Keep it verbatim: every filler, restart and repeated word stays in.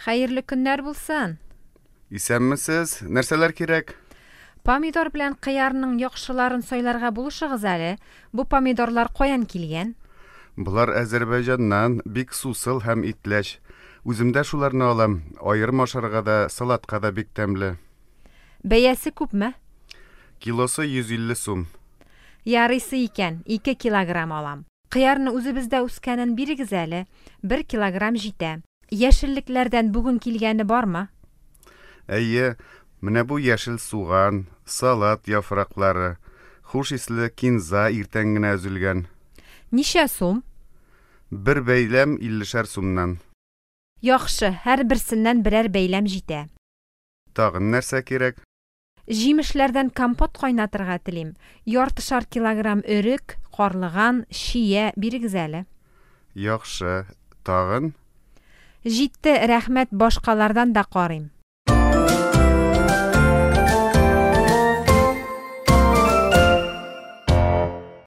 Хәерле көннәр булсын. Исәнмесез? Нәрсәләр кирәк? Помидор белән кыярның яхшыларын сайларга булышыгыз әле. Бу помидорлар каян килгән? Булар Азәрбайҗаннан, бик сусыл һәм итләч. Үземдә шуларны алам. Аерым ашарга да, салатка да бик тәмле. Бәясе күпме? Килосы йөз илле сум. Ярыйсы икән, ике килограмм алам. Кыярны үзебездә үскәнен бирегез әле. бер килограмм җитә. Яшеллекләрдән бүген килгәне бармы? Әйе, менә бу яшел суган, салат яфраклары, хуш исле кинза иртән генә өзелгән. Ничә сум? Бер бәйләм иллешәр сумнан. Яхшы, һәр берсеннән берәр бәйләм җитә. Тагын нәрсә кирәк? Җимешләрдән компот кайнатырга телим. Яртышар килограмм өрек, карлыган, шия бирегез әле. Яхшы, тагын? Җитте, рәхмәт, башкалардан да карыйм.